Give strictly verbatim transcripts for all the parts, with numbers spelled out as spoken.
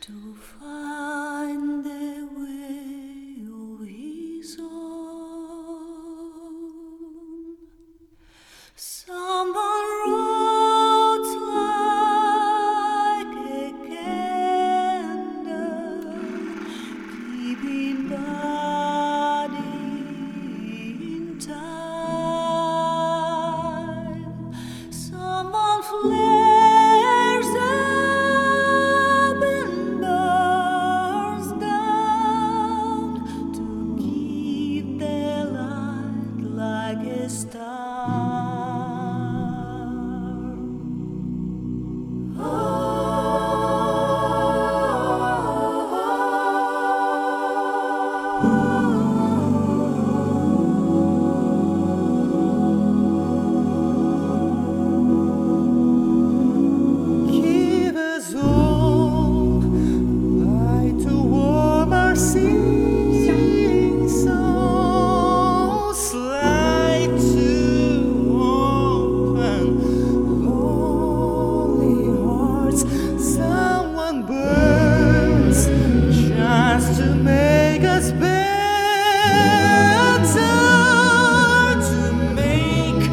to find the way of his own. Someone wrote like a candle, keeping body in time. Someone flares up and burns down to keep the light like a star. Give us all light to warm our singing souls, light to open lonely hearts. Someone burns just to make us better, to make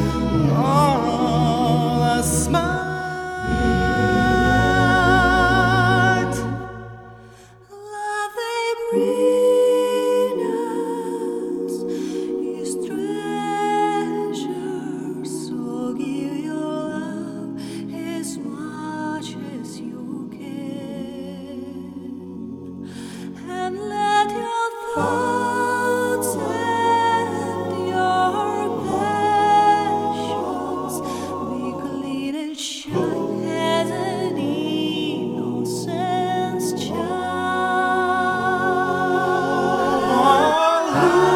all us smart. Love they bring us is treasure, so give your love as much as you can, and let your thoughts and your passions be clean and shine as an innocence child.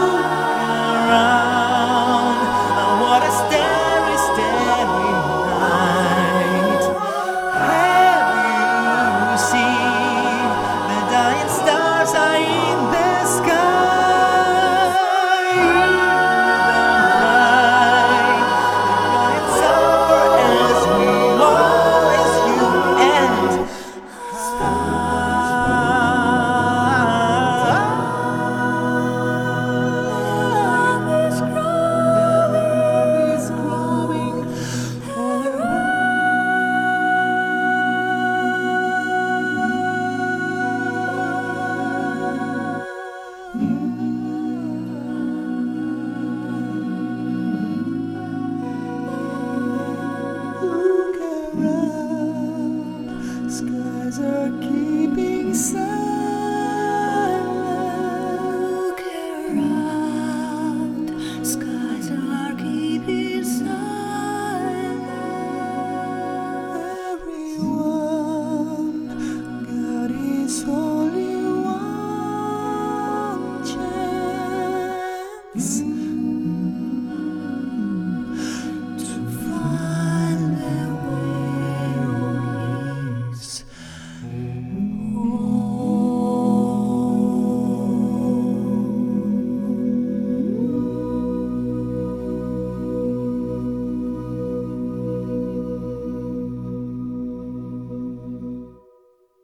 Around, what a starry, starry night. Have you seen the dying stars are in the sky? Bright summer as we always you and Love is growing, all around. Look around, skies are keeping silent.